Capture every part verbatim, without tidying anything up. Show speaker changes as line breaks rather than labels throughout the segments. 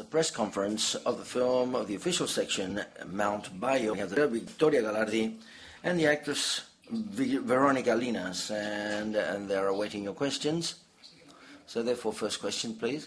press conference of the film of the official section, Mount Bayo. We have the Victoria Galardi and the actress Veronica Linas, and, and they're awaiting your questions. So therefore, first question, please.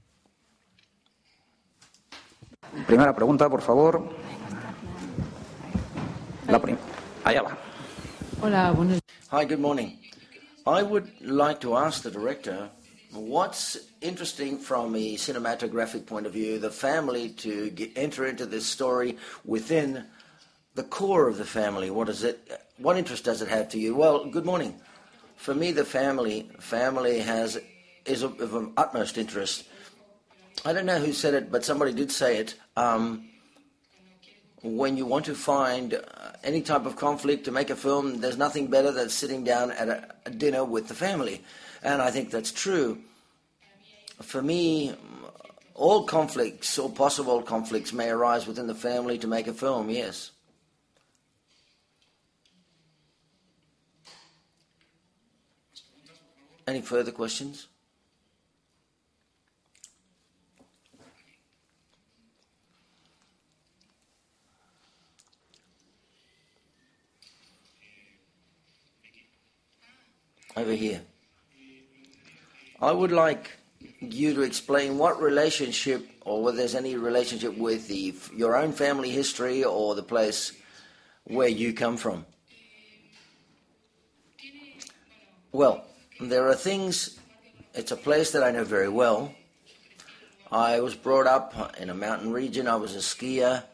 Primera pregunta, por favor. La prim- Allá va.
Hola, buenos días.
Hi, good morning. I would like to ask the director, what's interesting from a cinematographic point of view, the family to get, enter into this story within the core of the family? What is it? What interest does it have to you? Well, good morning. For me, the family family has is of, of utmost interest. I don't know who said it, but somebody did say it. Um, when you want to find uh, any type of conflict to make a film, there's nothing better than sitting down at a, a dinner with the family. And I think that's true. For me, all conflicts, or possible conflicts, may arise within the family to make a film, yes. Any further questions? Over here. I would like you to explain what relationship, or whether there's any relationship with the, your own family history or the place where you come from. Well, there are things, it's a place that I know very well. I was brought up in a mountain region. I was a skier.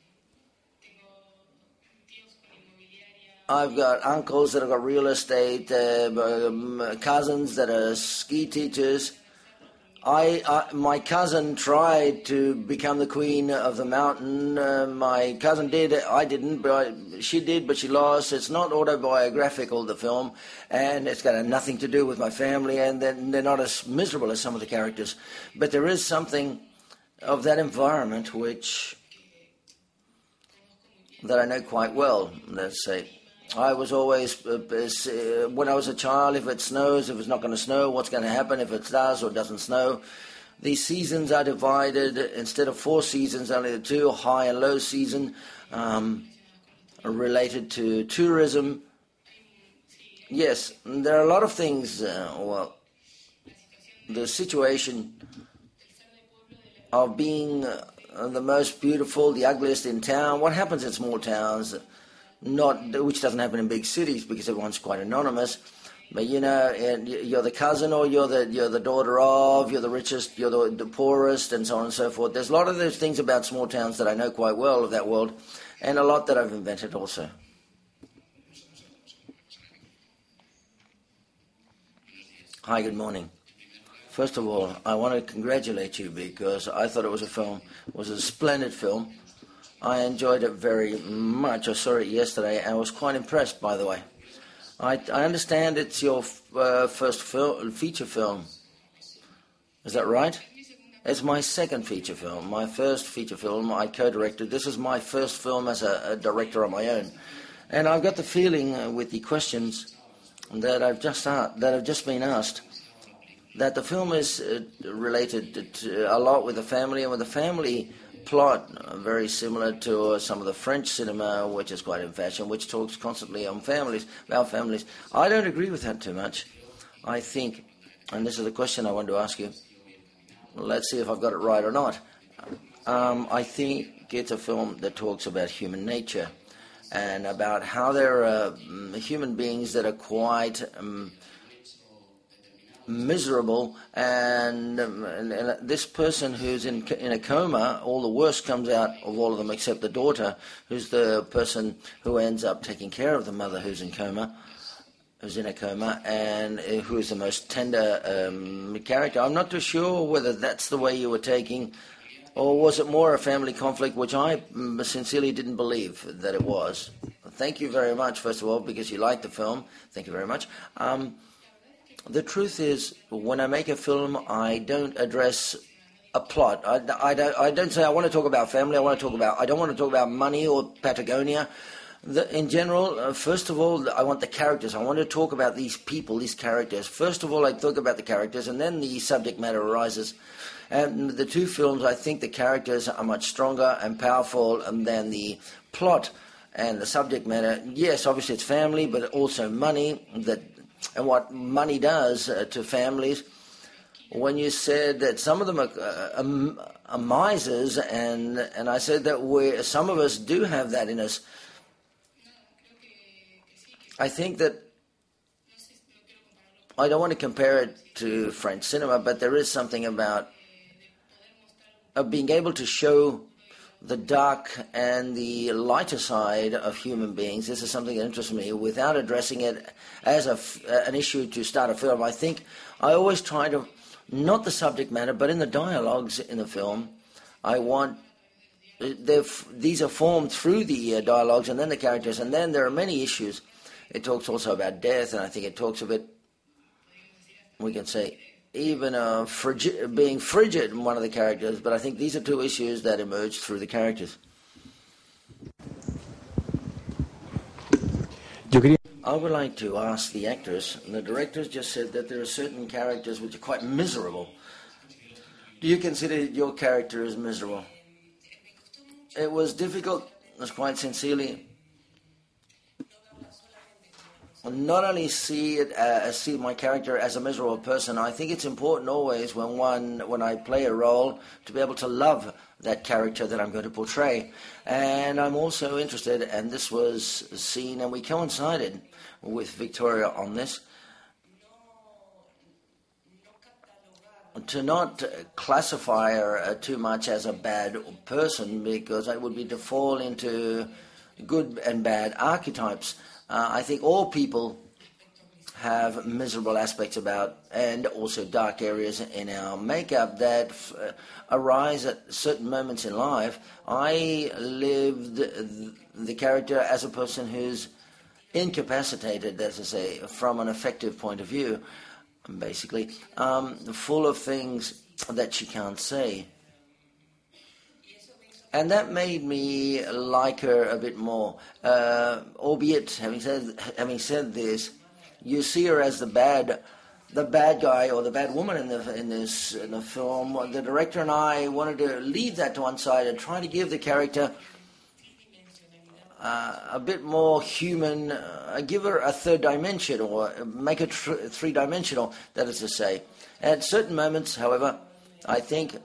I've got uncles that have got real estate, uh, um, cousins that are ski teachers. I, I, my cousin tried to become the queen of the mountain. Uh, my cousin did. I didn't, but I, she did, but she lost. It's not autobiographical, the film, and it's got nothing to do with my family, and they're, they're not as miserable as some of the characters. But there is something of that environment which that I know quite well, let's say. I was always, uh, uh, when I was a child, if it snows, if it's not going to snow, what's going to happen if it does or doesn't snow. These seasons are divided, instead of four seasons, only the two, high and low season, um, related to tourism. Yes, there are a lot of things, uh, well, the situation of being uh, the most beautiful, the ugliest in town. What happens in small towns? Not, which doesn't happen in big cities because everyone's quite anonymous. But you know, and you're the cousin, or you're the you're the daughter of, you're the richest, you're the, the poorest, and so on and so forth. There's a lot of those things about small towns that I know quite well of that world, and a lot that I've invented also. Hi, good morning. First of all, I want to congratulate you because I thought it was a film, it was a splendid film. I enjoyed it very much. I saw it yesterday and I was quite impressed, by the way. I, I understand it's your uh, first fil- feature film. Is that right? It's my second feature film. My first feature film I co-directed. This is my first film as a, a director on my own. And I've got the feeling uh, with the questions that I've just asked, that have just been asked, that the film is uh, related to, a lot with the family, and with the family plot uh, very similar to uh, some of the French cinema, which is quite in fashion, which talks constantly on families, about families. I don't agree with that too much. I think, and this is the question I want to ask you, let's see if I've got it right or not. Um, I think it's a film that talks about human nature and about how there are um, human beings that are quite um, miserable, and, um, and, and this person who's in in a coma, all the worst comes out of all of them except the daughter, who's the person who ends up taking care of the mother who's in coma, who's in a coma, and uh, who is the most tender um, character. I'm not too sure whether that's the way you were taking, or was it more a family conflict, which I um, sincerely didn't believe that it was. Thank you very much, first of all, because you liked the film. Thank you very much. Um, The truth is, when I make a film, I don't address a plot. I, I, don't, I don't say I want to talk about family, I want to talk about, I don't want to talk about money or Patagonia. The, in general, uh, first of all, I want the characters. I want to talk about these people, these characters. First of all, I talk about the characters, and then the subject matter arises. And the two films, I think the characters are much stronger and powerful than the plot and the subject matter. Yes, obviously it's family, but also money, that, and what money does uh, to families. When you said that some of them are, uh, are, are misers, and, and I said that we some of us do have that in us. I think that I don't want to compare it to French cinema, but there is something about uh, being able to show the dark and the lighter side of human beings. This is something that interests me without addressing it as a, uh, an issue to start a film. I think I always try to, not the subject matter, but in the dialogues in the film, I want these are formed through the uh, dialogues and then the characters, and then there are many issues. It talks also about death, and I think it talks a bit, we can say, even uh, frigid, being frigid in one of the characters, but I think these are two issues that emerge through the characters. I would like to ask the actors, and the directors just said that there are certain characters which are quite miserable. Do you consider your character as miserable? It was difficult, it was quite sincerely, not only see it uh, see my character as a miserable person. I think it's important always when one when I play a role to be able to love that character that I'm going to portray. And I'm also interested, and this was seen, and we coincided with Victoria on this, to not classify her uh, too much as a bad person, because it would be to fall into good and bad archetypes. Uh, I think all people have miserable aspects about, and also dark areas in our makeup that f- uh, arise at certain moments in life. I lived th- the character as a person who's incapacitated, as I say, from an affective point of view, basically, um, full of things that she can't say. And that made me like her a bit more. Uh, albeit, having said having said this, you see her as the bad, the bad guy or the bad woman in the in this in the film. The director and I wanted to leave that to one side and try to give the character uh, a bit more human. Uh, give her a third dimension, or make it tr- three-dimensional. That is to say, at certain moments, however, I think.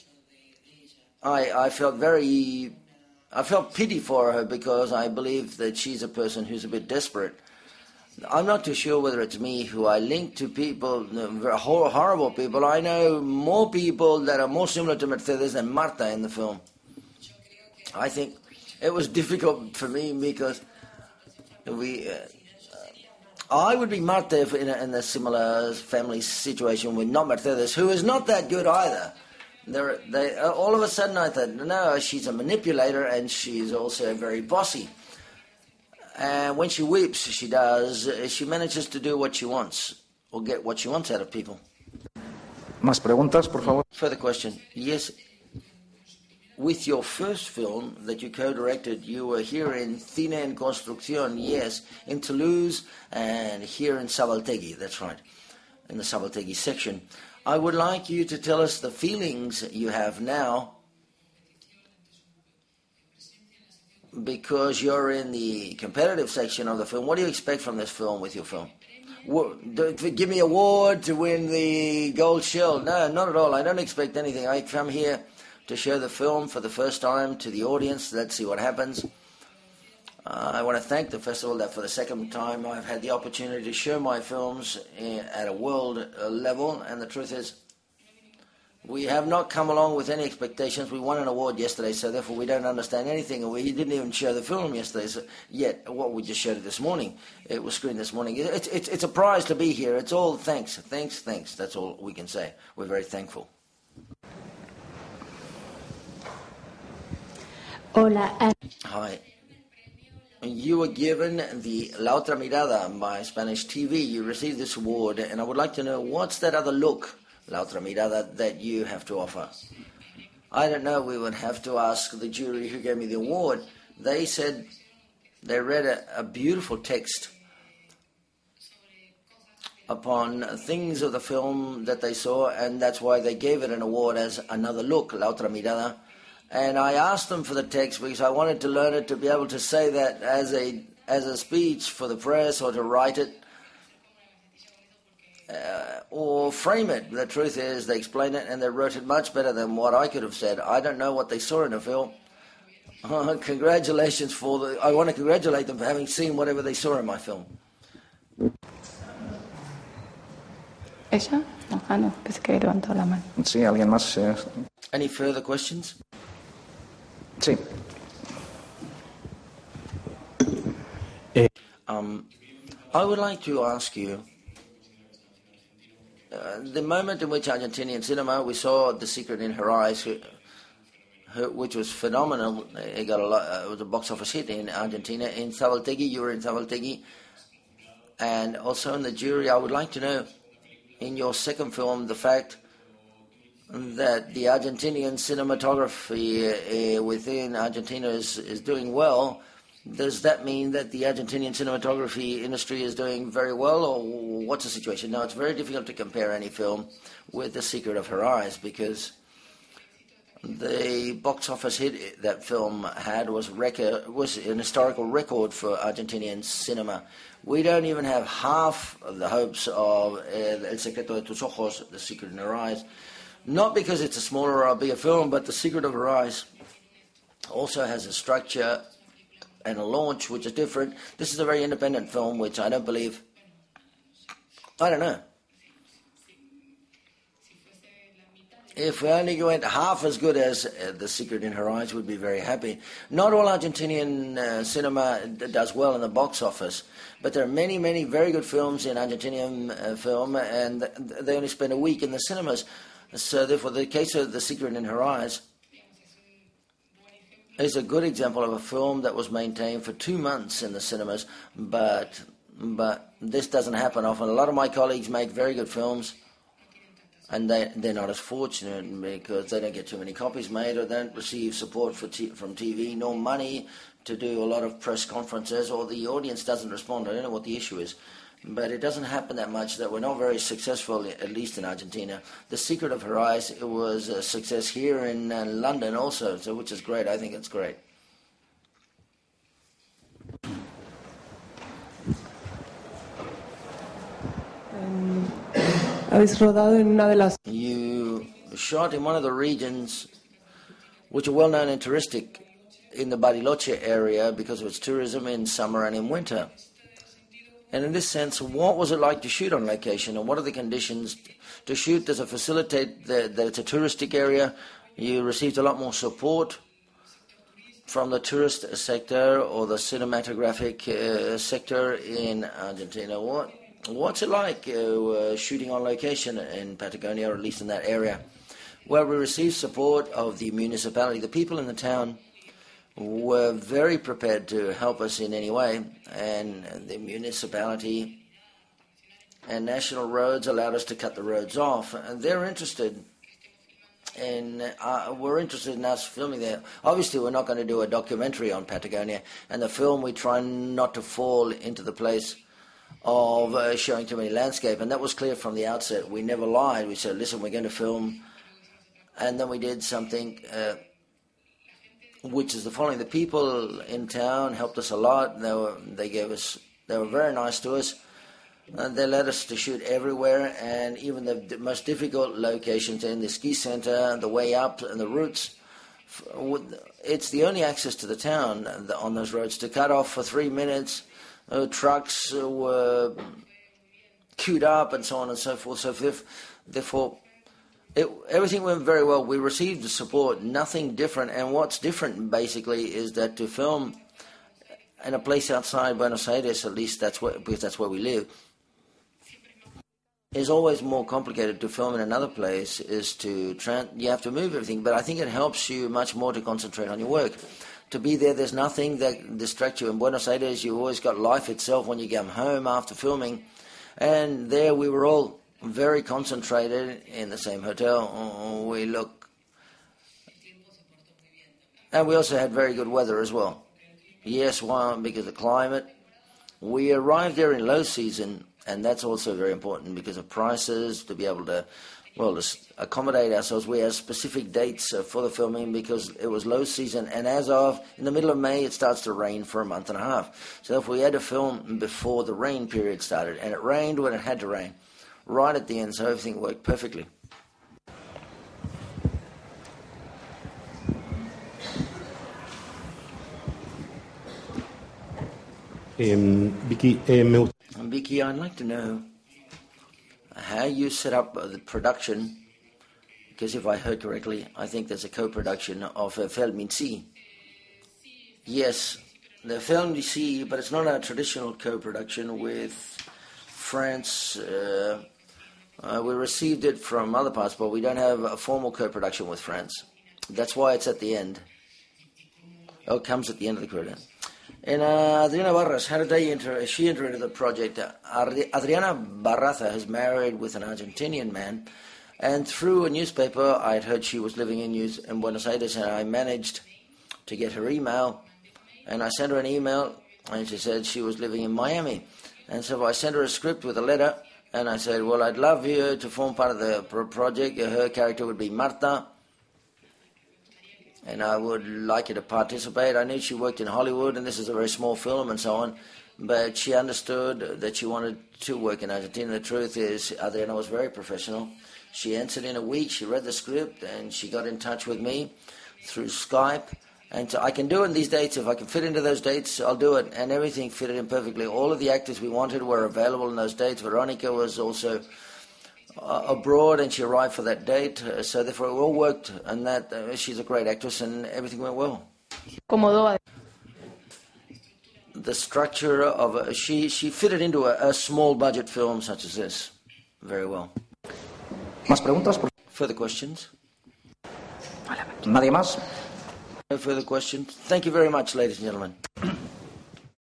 I, I felt very, I felt pity for her, because I believe that she's a person who's a bit desperate. I'm not too sure whether it's me who I link to people, horrible people. I know more people that are more similar to Mercedes than Marta in the film. I think it was difficult for me because we, uh, I would be Marta if in a, in a similar family situation with not Mercedes, who is not that good either. They're, they, uh, all of a sudden I thought, no, she's a manipulator, and she's also very bossy. And when she weeps, she does, uh, she manages to do what she wants, or get what she wants out of people.
Más preguntas, por favor.
Further question. Yes, with your first film that you co-directed, you were here in Cine en Construcción, yes, in Toulouse, and here in Sabaltegui, that's right, in the Sabaltegui section. I would like you to tell us the feelings you have now, because you're in the competitive section of the film. What do you expect from this film with your film? Give me an award to win the Gold Shell? No, not at all. I don't expect anything. I come here to show the film for the first time to the audience. Let's see what happens. Uh, I want to thank the festival that for the second time I've had the opportunity to show my films in, at a world uh, level, and the truth is we have not come along with any expectations. We won an award yesterday, so therefore we don't understand anything, and we didn't even show the film yesterday so, yet. What we just showed it this morning, it was screened this morning. It's, it's, it's a prize to be here. It's all thanks, thanks, thanks. That's all we can say. We're very thankful.
Hola.
Hi. You were given the La Otra Mirada by Spanish T V. You received this award, and I would like to know, what's that other look, La Otra Mirada, that you have to offer? I don't know. We would have to ask the jury who gave me the award. They said They read a, a beautiful text upon things of the film that they saw, and that's why they gave it an award as Another Look, La Otra Mirada. And I asked them for the text because I wanted to learn it to be able to say that as a as a speech for the press, or to write it, uh, or frame it. The truth is, they explained it and they wrote it much better than what I could have said. I don't know what they saw in the film. Uh, congratulations for the... I want to congratulate them for having seen whatever they saw in my film.
¿Ella? No, ah, no, pensé que había levantado la mano.
Sí, ¿alguien más? eh?
Any further questions?
Sí.
Um, I would like to ask you, uh, the moment in which Argentinian cinema, we saw The Secret in Her Eyes, who, who, which was phenomenal. It got a lot, uh, it was a box office hit in Argentina. In Zabaltegui, you were in Zabaltegui, and also in the jury. I would like to know, in your second film, the fact that the Argentinian cinematography uh, within Argentina is, is doing well. Does that mean that the Argentinian cinematography industry is doing very well, or what's the situation? Now, it's very difficult to compare any film with The Secret of Her Eyes, because the box office hit that film had was record, was an historical record for Argentinian cinema. We don't even have half of the hopes of El Secreto de tus Ojos, The Secret in Her Eyes, not because it's a smaller or a bigger film, but The Secret of Her Eyes also has a structure and a launch which is different. This is a very independent film, which I don't believe, I don't know. If we only went half as good as uh, The Secret in Her Eyes, we'd be very happy. Not all Argentinian uh, cinema d- does well in the box office, but there are many, many very good films in Argentinian uh, film, and th- they only spend a week in the cinemas. So therefore, the case of The Secret in Her Eyes is a good example of a film that was maintained for two months in the cinemas, but but this doesn't happen often. A lot of my colleagues make very good films, and they, they're not as fortunate because they don't get too many copies made, or they don't receive support for t- from T V, nor money to do a lot of press conferences, or the audience doesn't respond. I don't know what the issue is. But it doesn't happen that much, that we're not very successful, at least in Argentina. The Secret of Her Eyes, it was a success here in uh, London also, so which is great. I think it's great.
Habéis rodado en una de las...
You shot in one of the regions which are well known and touristic in the Bariloche area because of its tourism in summer and in winter. And in this sense, what was it like to shoot on location, and what are the conditions to shoot? Does it facilitate the, that it's a touristic area? You received a lot more support from the tourist sector or the cinematographic uh, sector in Argentina. What What's it like uh, shooting on location in Patagonia, or at least in that area? Well, we received support of the municipality. The people in the town were very prepared to help us in any way, and the municipality and National Roads allowed us to cut the roads off, and they're interested in, uh, we're interested in us filming there. Obviously, we're not going to do a documentary on Patagonia, and the film, we try not to fall into the place of uh, showing too many landscape, and that was clear from the outset. We never lied. We said, listen, we're going to film, and then we did something uh, which is the following. The people in town helped us a lot. They were, they gave us, they were very nice to us. And they let us to shoot everywhere, and even the, the most difficult locations in the ski center, the way up, and the routes. It's the only access to the town on those roads. To cut off for three minutes, uh, trucks uh, were queued up, and so on and so forth. So therefore, It, everything went very well. We received the support, nothing different. And what's different, basically, is that to film in a place outside Buenos Aires, at least that's where, because that's where we live, is always more complicated. To film in another place is to, tran- you have to move everything. But I think it helps you much more to concentrate on your work. To be there, there's nothing that distracts you. In Buenos Aires, you've always got life itself when you come home after filming. And there we were all very concentrated in the same hotel. We look, and we also had very good weather as well. Yes, one, because of climate. We arrived there in low season, and that's also very important because of prices, to be able to, well, to accommodate ourselves. We have specific dates uh, for the filming because it was low season, and as of, in the middle of May, it starts to rain for a month and a half. So if we had to film before the rain period started, and it rained when it had to rain, right at the end, so everything worked perfectly.
Um, Vicky, eh, me gusta.
And Vicky, I'd like to know how you set up uh, the production, because if I heard correctly, I think there's a co-production of uh, Film Ici. Yes, the Film Ici, but it's not a traditional co-production with France. Uh, uh, we received it from other parts, but we don't have a formal co-production with France. That's why it's at the end. Oh, it comes at the end of the credit. And uh, Adriana Barras, how did they enter? She entered into the project. Uh, Adriana Barraza has married with an Argentinian man, and through a newspaper, I had heard she was living in, News, in Buenos Aires, and I managed to get her email, and I sent her an email, and she said she was living in Miami. And so I sent her a script with a letter, and I said, well, I'd love you to form part of the pro- project. Her character would be Marta, and I would like you to participate. I knew she worked in Hollywood, and this is a very small film and so on, but she understood that she wanted to work in Argentina. The truth is, Adriana was very professional. She answered in a week, she read the script, and she got in touch with me through Skype. And so I can do it in these dates. If I can fit into those dates, I'll do it. And everything fitted in perfectly. All of the actors we wanted were available in those dates. Veronica was also uh, abroad, and she arrived for that date. Uh, so therefore, it all worked. And that uh, she's a great actress, and everything went well.
Cómodo.
The structure of a, she she fitted into a, a small budget film such as this very well.
¿Más preguntas? Por-
Further questions?
¿Nadie más?
No further questions? Thank you very much, ladies and gentlemen.